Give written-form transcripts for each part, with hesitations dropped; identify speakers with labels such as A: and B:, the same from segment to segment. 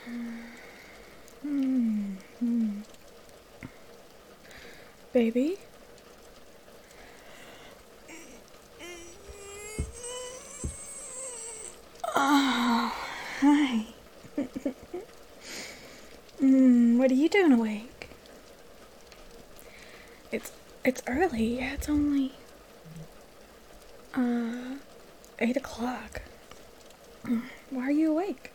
A: Baby? Oh, hi. What are you doing awake? It's early. Yeah, it's only 8 o'clock. Why are you awake?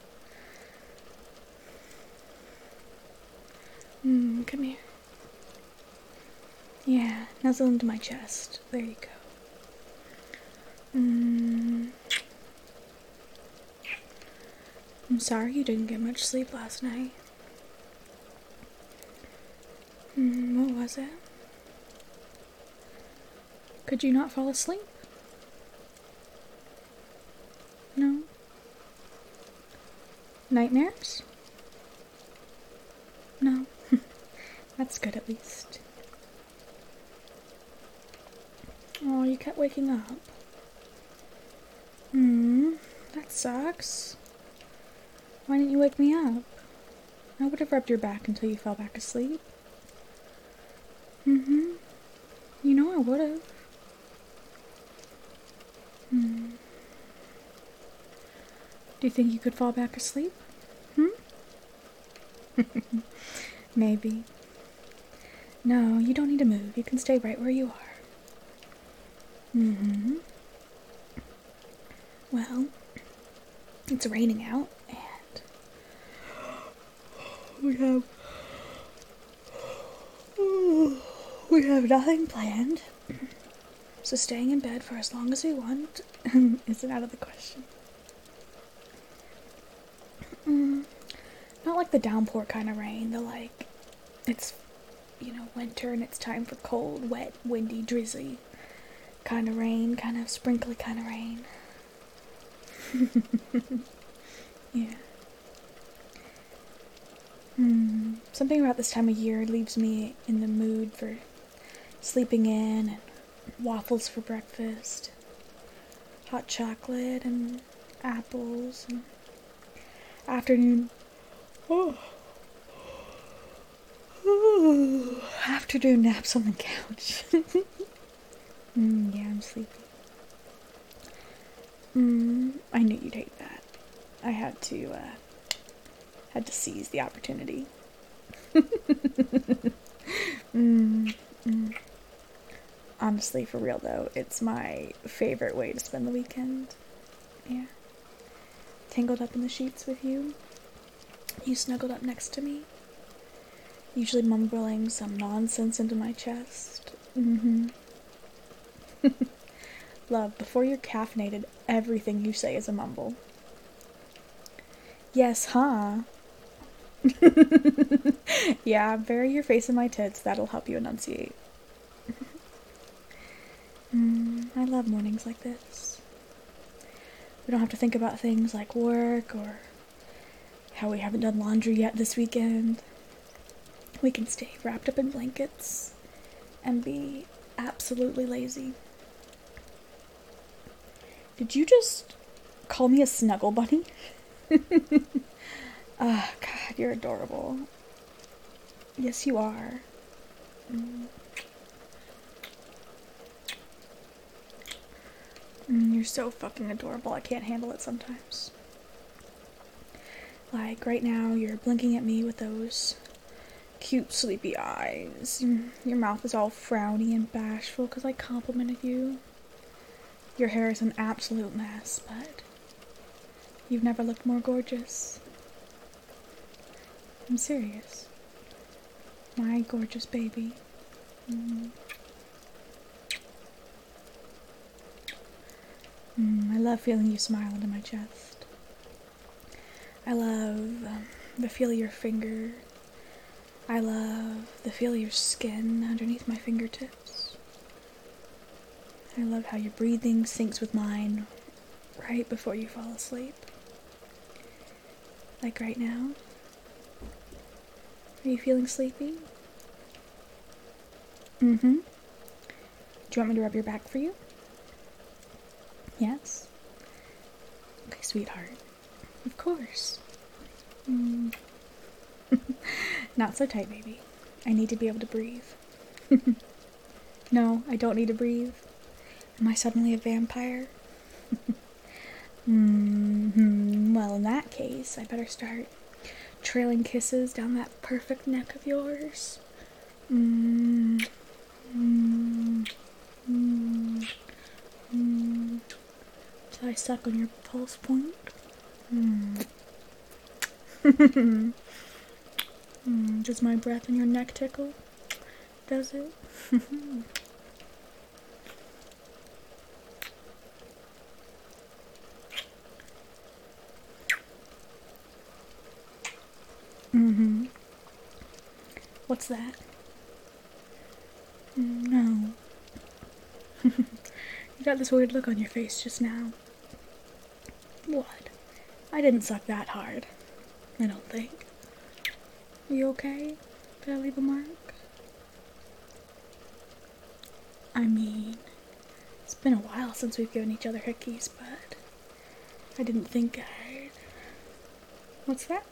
A: Come here. Yeah, nuzzle into my chest. There you go. I'm sorry you didn't get much sleep last night. What was it? Could you not fall asleep? No? Nightmares? No. That's good at least. Oh, you kept waking up. That sucks. Why didn't you wake me up? I would have rubbed your back until you fell back asleep. You know I would have. Do you think you could fall back asleep? Maybe. No, you don't need to move. You can stay right where you are. Well, it's raining out, and we have nothing planned. So staying in bed for as long as we want isn't out of the question. Not like the downpour kind of rain, it's, winter and it's time for cold, wet, windy, drizzly kind of rain, kind of sprinkly kind of rain. Yeah. Something about this time of year leaves me in the mood for sleeping in and waffles for breakfast, hot chocolate and apples, and afternoon afternoon naps on the couch. Yeah, I'm sleepy. I knew you'd hate that. I had to seize the opportunity. Honestly, for real though, it's my favorite way to spend the weekend. Yeah. Tangled up in the sheets with you. You snuggled up next to me. Usually mumbling some nonsense into my chest. Love, before you're caffeinated, everything you say is a mumble. Yes, huh? Yeah, bury your face in my tits. That'll help you enunciate. I love mornings like this. We don't have to think about things like work or how we haven't done laundry yet this weekend. We can stay wrapped up in blankets and be absolutely lazy. Did you just call me a snuggle bunny? Ah, God, you're adorable. Yes, you are. You're so fucking adorable. I can't handle it sometimes. Like, right now, you're blinking at me with those cute, sleepy eyes. Your mouth is all frowny and bashful because I complimented you. Your hair is an absolute mess, but you've never looked more gorgeous. I'm serious. My gorgeous baby. I love feeling you smile into my chest. I love the feel of your finger. I love the feel of your skin underneath my fingertips. I love how your breathing syncs with mine right before you fall asleep. Like right now. Are you feeling sleepy? Do you want me to rub your back for you? Yes? Okay, sweetheart. Of course. Mm. Not so tight, baby. I need to be able to breathe. No, I don't need to breathe. Am I suddenly a vampire? Well, in that case, I better start trailing kisses down that perfect neck of yours. Mm, mm, mm, mm. Till I suck on your pulse point. Mm. Does my breath on your neck tickle? Does it? Mm-hmm. What's that? No. You got this weird look on your face just now. What? I didn't suck that hard. I don't think. Are you okay? Did I leave a mark? I mean, it's been a while since we've given each other hickeys, but I didn't think I'd... What's that?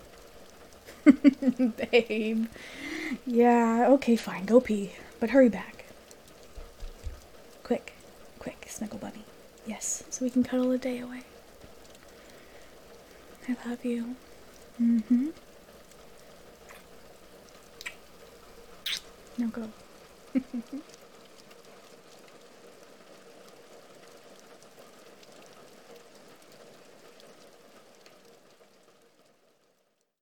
A: Babe. Yeah, okay, fine, go pee. But hurry back. Quick, quick, Snuggle Bunny. Yes, so we can cuddle a day away. I love you. Mm-hmm. Now go.